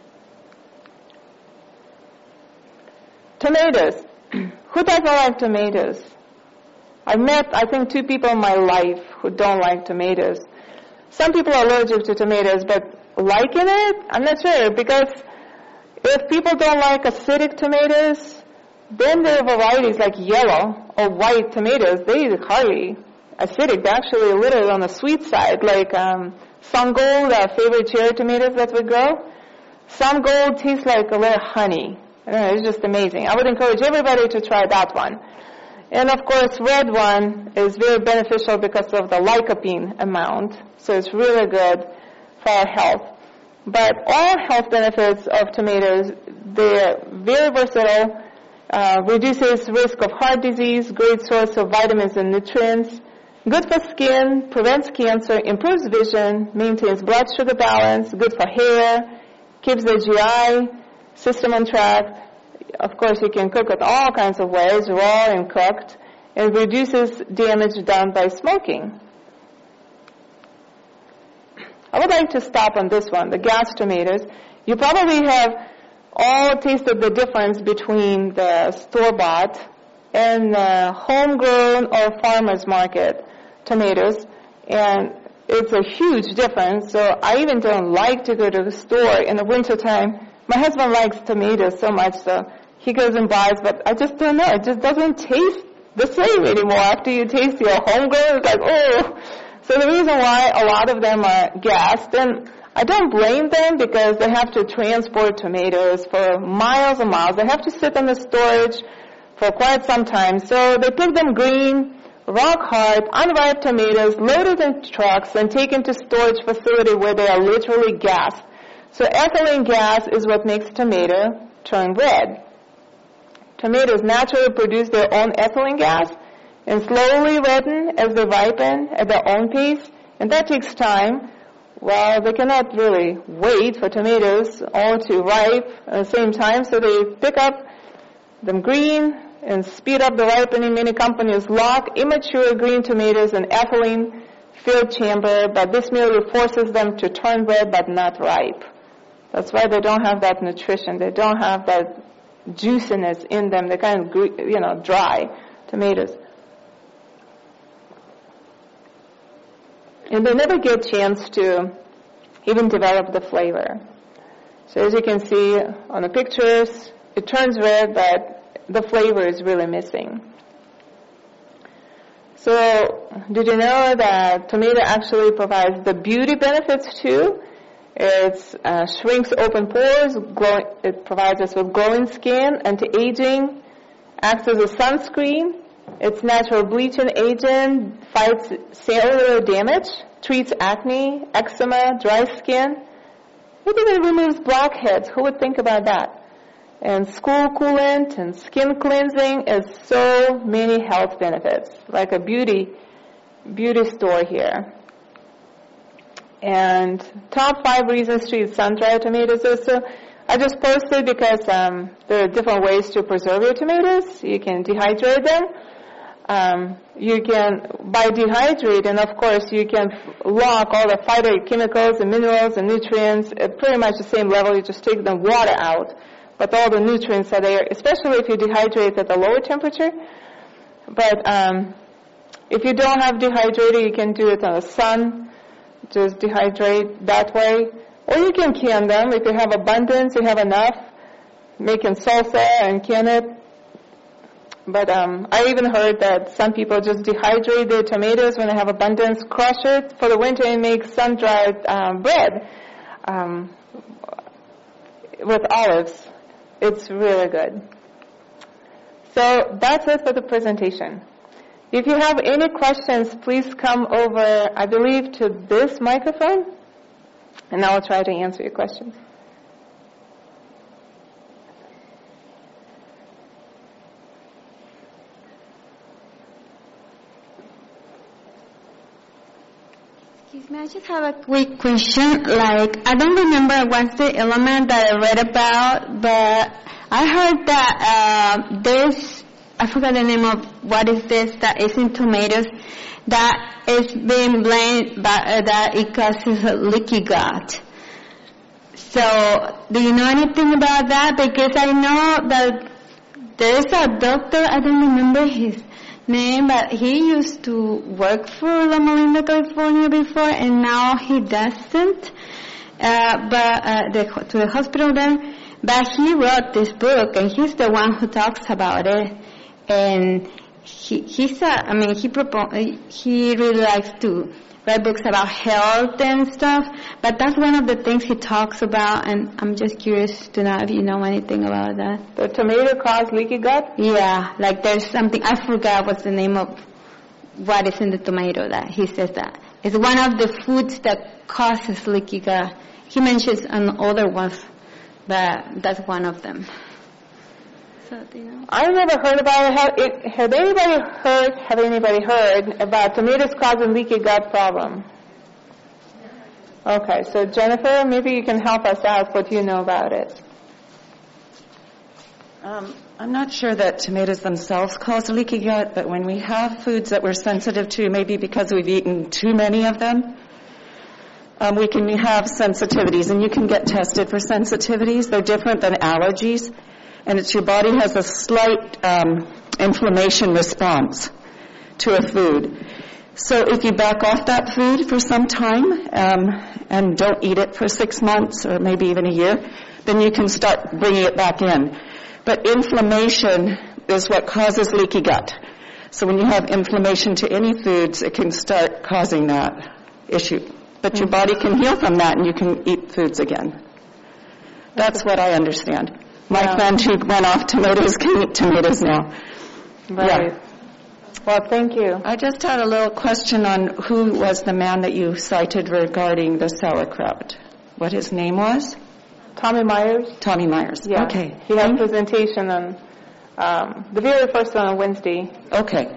Tomatoes. Who doesn't like tomatoes? I've met, I think, two people in my life who don't like tomatoes. Some people are allergic to tomatoes, but liking it? I'm not sure, because if people don't like acidic tomatoes, then there are varieties like yellow or white tomatoes. They are hardly acidic. They're actually a little on the sweet side, like um, Sun Gold, our favorite cherry tomatoes that we grow. Sun Gold tastes like a little honey. I don't know, it's just amazing. I would encourage everybody to try that one. And of course, red one is very beneficial because of the lycopene amount. So it's really good for our health. But all health benefits of tomatoes, they're very versatile, uh, reduces risk of heart disease, great source of vitamins and nutrients, good for skin, prevents cancer, improves vision, maintains blood sugar balance, good for hair, keeps the G I system on track. Of course, you can cook it all kinds of ways, raw and cooked. It reduces damage done by smoking. I would like to stop on this one, the gas tomatoes. You probably have all tasted the difference between the store-bought and the homegrown or farmer's market tomatoes. And it's a huge difference. So I even don't like to go to the store in the wintertime. My husband likes tomatoes so much, so he goes and buys, but I just don't know. It just doesn't taste the same anymore. After you taste your homegrown, it's like, oh. So the reason why a lot of them are gassed, and I don't blame them because they have to transport tomatoes for miles and miles. They have to sit in the storage for quite some time. So they pick them green, rock hard, unripe tomatoes, loaded in trucks, and taken to storage facility where they are literally gassed. So ethylene gas is what makes tomato turn red. Tomatoes naturally produce their own ethylene gas and slowly redden as they ripen at their own pace, and that takes time. Well, they cannot really wait for tomatoes all to ripe at the same time, so they pick up them green and speed up the ripening. Many companies lock immature green tomatoes in ethylene-filled chamber, but this merely forces them to turn red but not ripe. That's why they don't have that nutrition. They don't have that juiciness in them. They're kind of, you know, dry tomatoes. And they never get a chance to even develop the flavor. So as you can see on the pictures, it turns red, but the flavor is really missing. So did you know that tomato actually provides the beauty benefits too? It uh, shrinks open pores, glow, it provides us with glowing skin, anti-aging, acts as a sunscreen. It's natural bleaching agent, fights cellular damage, treats acne, eczema, dry skin. It even removes blackheads. Who would think about that? And school coolant and skin cleansing is so many health benefits, like a beauty, beauty store here. And top five reasons to eat sun-dried tomatoes. So I just posted because um, there are different ways to preserve your tomatoes. You can dehydrate them. Um, you can, by dehydrating, of course, you can lock all the phytochemicals and minerals and nutrients at pretty much the same level. You just take the water out, but all the nutrients are there, especially if you dehydrate at a lower temperature. But um, if you don't have dehydrator, you can do it on the sun. Just dehydrate that way. Or you can can them. If you have abundance, you have enough, making salsa and can it. But um, I even heard that some people just dehydrate their tomatoes when they have abundance, crush it for the winter, and make sun-dried um, bread um, with olives. It's really good. So that's it for the presentation. If you have any questions, please come over, I believe, to this microphone, and I will try to answer your questions. Excuse me, I just have a quick question. Like, I don't remember what's the element that I read about, but I heard that uh, there's, I forgot the name of what is this that is in tomatoes, that is being blamed by, uh, that it causes a leaky gut. So, do you know anything about that? Because I know that there's a doctor, I don't remember his name, but he used to work for Loma Linda, California before, and now he doesn't, uh, but uh, the, to the hospital there. But he wrote this book, and he's the one who talks about it. And he, he's a, I mean, he propose, he really likes to write books about health and stuff, but that's one of the things he talks about, and I'm just curious to know if you know anything about that. The tomato cause leaky gut? Yeah, like there's something, I forgot what's the name of what is in the tomato that he says that. It's one of the foods that causes leaky gut. He mentions on other ones, but that's one of them. So, do you know? I've never heard about it. Have, it. Have anybody heard, have anybody heard about tomatoes causing leaky gut problem? Okay, so Jennifer, maybe you can help us out. What do you know about it? Um, I'm not sure that tomatoes themselves cause leaky gut, but when we have foods that we're sensitive to, maybe because we've eaten too many of them, um, we can have sensitivities, and you can get tested for sensitivities. They're different than allergies, and it's your body has a slight um, inflammation response to a food. So if you back off that food for some time um, and don't eat it for six months or maybe even a year, then you can start bringing it back in. But inflammation is what causes leaky gut. So when you have inflammation to any foods, it can start causing that issue. But your body can heal from that, and you can eat foods again. That's what I understand. My yeah. friend who went off tomatoes can eat tomatoes now. Right. Yeah. Well, thank you. I just had a little question on who was the man that you cited regarding the sauerkraut. What his name was? Tommy Myers. Tommy Myers. Yeah. Okay. He had a presentation on um, the very first one on Wednesday. Okay.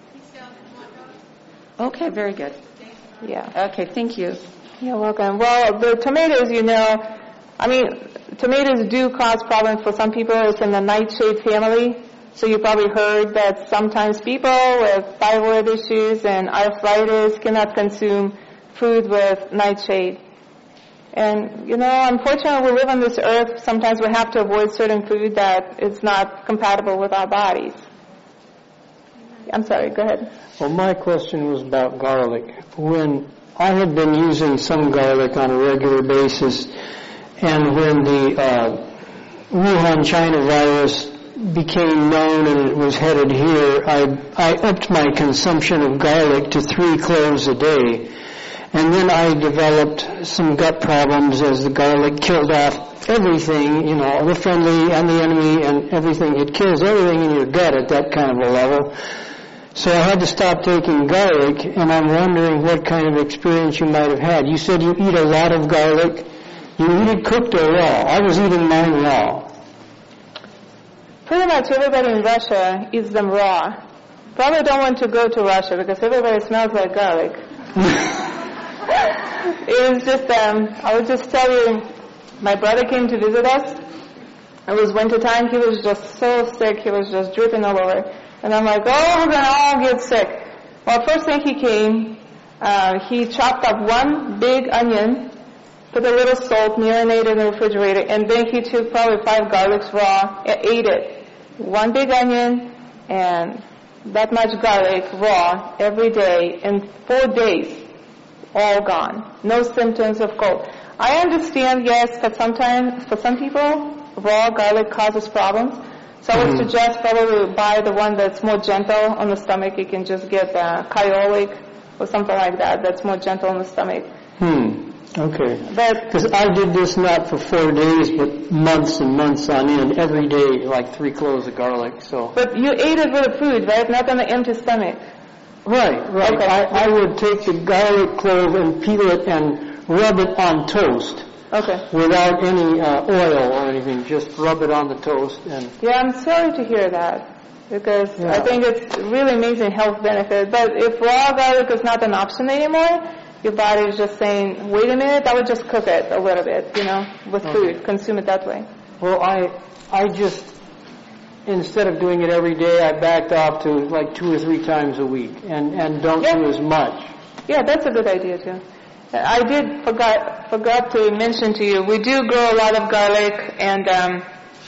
Okay, very good. Yeah. Okay, thank you. You're welcome. Well, the tomatoes, you know, I mean, tomatoes do cause problems for some people. It's in the nightshade family. So you probably heard that sometimes people with thyroid issues and arthritis cannot consume food with nightshade. And, you know, unfortunately, we live on this earth. Sometimes we have to avoid certain food that is not compatible with our bodies. I'm sorry, go ahead. Well, my question was about garlic. When I had been using some garlic on a regular basis, and when the uh, Wuhan, China virus became known and it was headed here, I, I upped my consumption of garlic to three cloves a day. And then I developed some gut problems as the garlic killed off everything, you know, the friendly and the enemy and everything. It kills everything in your gut at that kind of a level. So I had to stop taking garlic, and I'm wondering what kind of experience you might have had. You said you eat a lot of garlic. You eat it cooked or raw? I was eating mine raw. Pretty much everybody in Russia eats them raw. Probably don't want to go to Russia because everybody smells like garlic. It was just, um, I would just tell you, my brother came to visit us. It was winter time. He was just so sick. He was just dripping all over. And I'm like, oh, we're going to all get sick. Well, first thing he came, uh, he chopped up one big onion, put a little salt, marinated in the refrigerator, and then he took probably five garlics raw and ate it. One big onion and that much garlic raw every day in four days. All gone. No symptoms of cold. I understand, yes, that sometimes for some people, raw garlic causes problems. So I would mm-hmm. suggest probably buy the one that's more gentle on the stomach. You can just get uh, Kyolic or something like that that's more gentle on the stomach. Hmm. Okay. But because I did this not for four days, but months and months on end, every day, like three cloves of garlic. So. But you ate it with the food, right? Not on an empty stomach. Right, right. Okay. I, I would take the garlic clove and peel it and rub it on toast. Okay. Without any uh, oil or anything, just rub it on the toast. And yeah, I'm sorry to hear that because yeah. I think it's really amazing health benefit. But if raw garlic is not an option anymore, your body is just saying, wait a minute, I would just cook it a little bit, you know, with Okay. food, consume it that way. Well, I, I just, instead of doing it every day, I backed off to like two or three times a week and, and don't Yeah. do as much. Yeah, that's a good idea too. I did forgot forgot to mention to you, we do grow a lot of garlic, and um,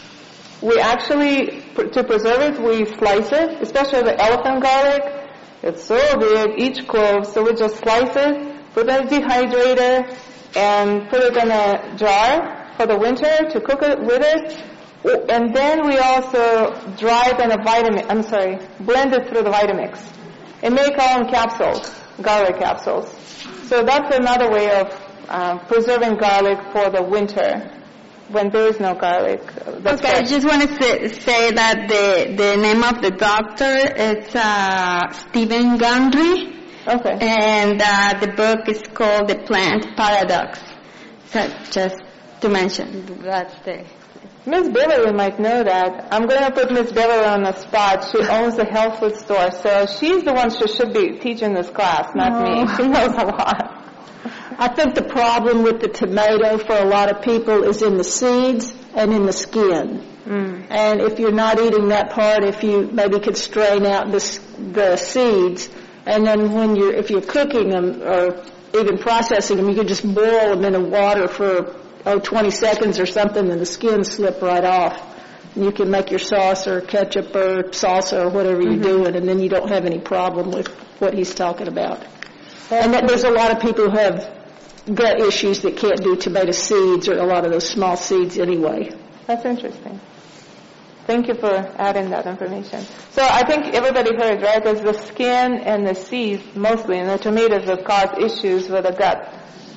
we actually, to preserve it, we slice it, especially the elephant garlic. It's so big, each clove, so we just slice it, put it in a dehydrator, and put it in a jar for the winter to cook it with it. And then we also dry it in a vitamin, I'm sorry, blend it through the Vitamix and make our own capsules, garlic capsules. So that's another way of um, preserving garlic for the winter when there is no garlic. That's Okay, I fresh. just want to say, say that the the name of the doctor is uh, Stephen Gundry, Okay. and uh, the book is called The Plant Paradox. So just to mention, that's the. Miss Beverly might know that. I'm going to put Miss Beverly on the spot. She owns the health food store, so she's the one who should be teaching this class, not me. She knows a lot. I think the problem with the tomato for a lot of people is in the seeds and in the skin. Mm. And if you're not eating that part, if you maybe could strain out the, s- the seeds, and then when you're, if you're cooking them or even processing them, you could just boil them in the water for, oh, twenty seconds or something, and the skin slip right off. And you can make your sauce or ketchup or salsa or whatever you're doing, and then you don't have any problem with what he's talking about. And that there's a lot of people who have gut issues that can't do tomato seeds or a lot of those small seeds anyway. That's interesting. Thank you for adding that information. So I think everybody heard, right? There's the skin and the seeds mostly, and the tomatoes that cause issues with the gut.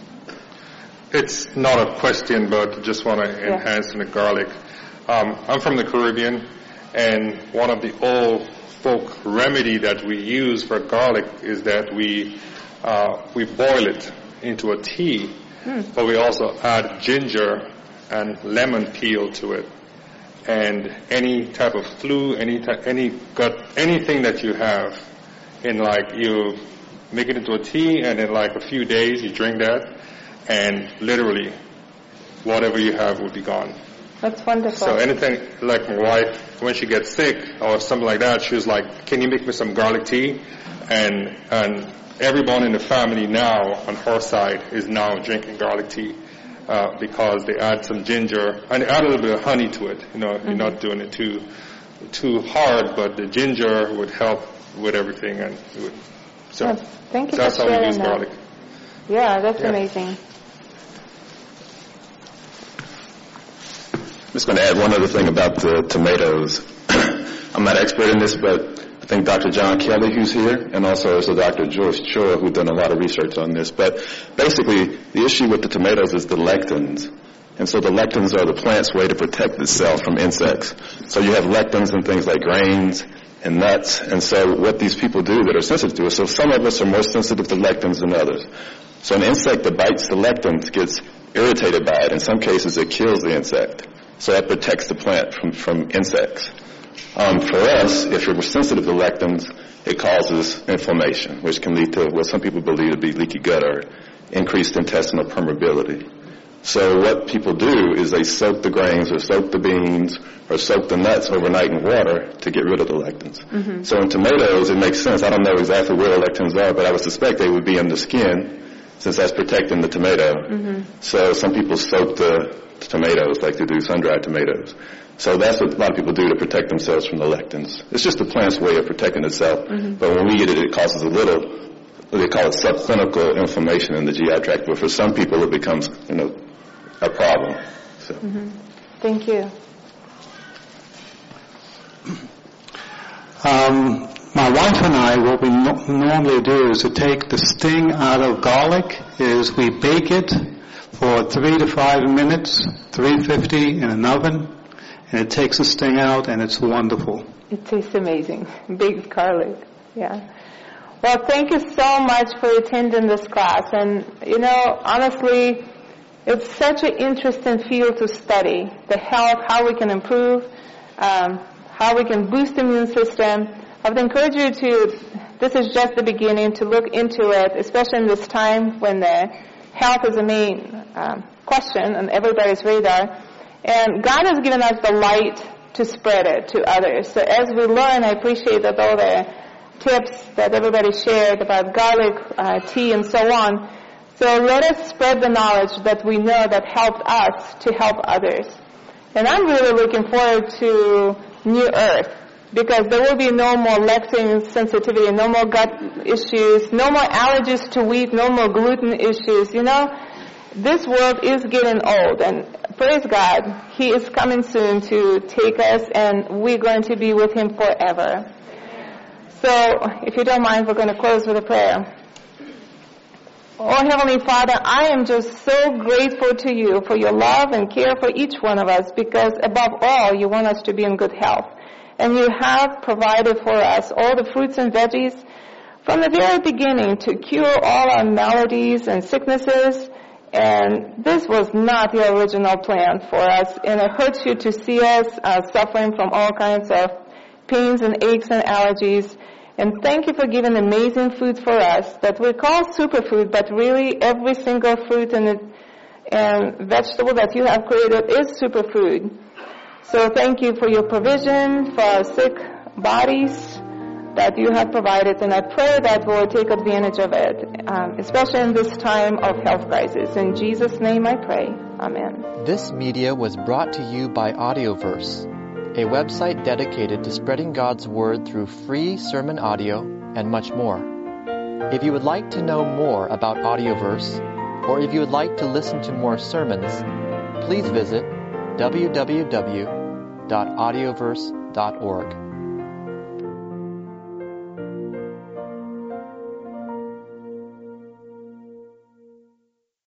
It's not a question, but just want to Yeah. enhance the garlic. Um, I'm from the Caribbean, and one of the old folk remedy that we use for garlic is that we uh, we boil it into a tea, but we also add ginger and lemon peel to it. And any type of flu, any ty- any gut, anything that you have, in like you make it into a tea, and in like a few days you drink that, and literally whatever you have will be gone. That's wonderful. So anything, like my wife, when she gets sick or something like that, she was like, can you make me some garlic tea? And and everyone in the family now on her side is now drinking garlic tea uh, because they add some ginger and they add a little bit of honey to it. You know, mm-hmm. You're not doing it too too hard, but the ginger would help with everything. And it would, so Yes, thank you that's for how we sharing use that. garlic. Yeah, that's Yeah. amazing. I'm just going to add one other thing about the tomatoes. I'm not an expert in this, but I think Doctor John Kelly, who's here, and also there's a Doctor Joyce Chua, who's done a lot of research on this. But basically, the issue with the tomatoes is the lectins. And so the lectins are the plant's way to protect itself from insects. So you have lectins in things like grains and nuts. And so what these people do that are sensitive to it, so some of us are more sensitive to lectins than others. So an insect that bites the lectins gets irritated by it. In some cases, it kills the insect. So that protects the plant from, from insects. Um, for us, if you're sensitive to lectins, it causes inflammation, which can lead to what some people believe to be leaky gut or increased intestinal permeability. So what people do is they soak the grains or soak the beans or soak the nuts overnight in water to get rid of the lectins. Mm-hmm. So in tomatoes, it makes sense. I don't know exactly where the lectins are, but I would suspect they would be in the skin since that's protecting the tomato. Mm-hmm. So some people soak the tomatoes like they do sun-dried tomatoes. So that's what a lot of people do to protect themselves from the lectins. It's just the plant's way of protecting itself. Mm-hmm. But when we get it, it causes a little, they call it subclinical inflammation in the G I tract. But for some people, it becomes, you know, a problem. So. Mm-hmm. Thank you. Um, my wife and I, what we no- normally do is to take the sting out of garlic, is we bake it for three to five minutes, three fifty in an oven, and it takes the sting out, and it's wonderful. It tastes amazing. Big garlic. Yeah. Well, thank you so much for attending this class. And, you know, honestly, it's such an interesting field to study. The health, how we can improve, um, how we can boost the immune system. I would encourage you to, this is just the beginning, to look into it, especially in this time when the health is the main um, question on everybody's radar. And God has given us the light to spread it to others. So as we learn, I appreciate that all the tips that everybody shared about garlic uh, tea and so on. So let us spread the knowledge that we know that helped us to help others. And I'm really looking forward to New Earth, because there will be no more lectin sensitivity, no more gut issues, no more allergies to wheat, no more gluten issues. You know, this world is getting old, and praise God, He is coming soon to take us, and we're going to be with Him forever. So, if you don't mind, we're going to close with a prayer. Oh, Heavenly Father, I am just so grateful to You for Your love and care for each one of us, because above all, You want us to be in good health. And You have provided for us all the fruits and veggies from the very beginning to cure all our maladies and sicknesses. And this was not Your original plan for us. And it hurts You to see us uh, suffering from all kinds of pains and aches and allergies. And thank You for giving amazing foods for us that we call superfood, but really every single fruit and, and vegetable that You have created is superfood. So thank You for Your provision for our sick bodies that You have provided, and I pray that we'll take advantage of it, um, especially in this time of health crisis. In Jesus' name I pray. Amen. This media was brought to you by Audioverse, a website dedicated to spreading God's Word through free sermon audio and much more. If you would like to know more about Audioverse, or if you would like to listen to more sermons, please visit w w w dot audioverse dot org.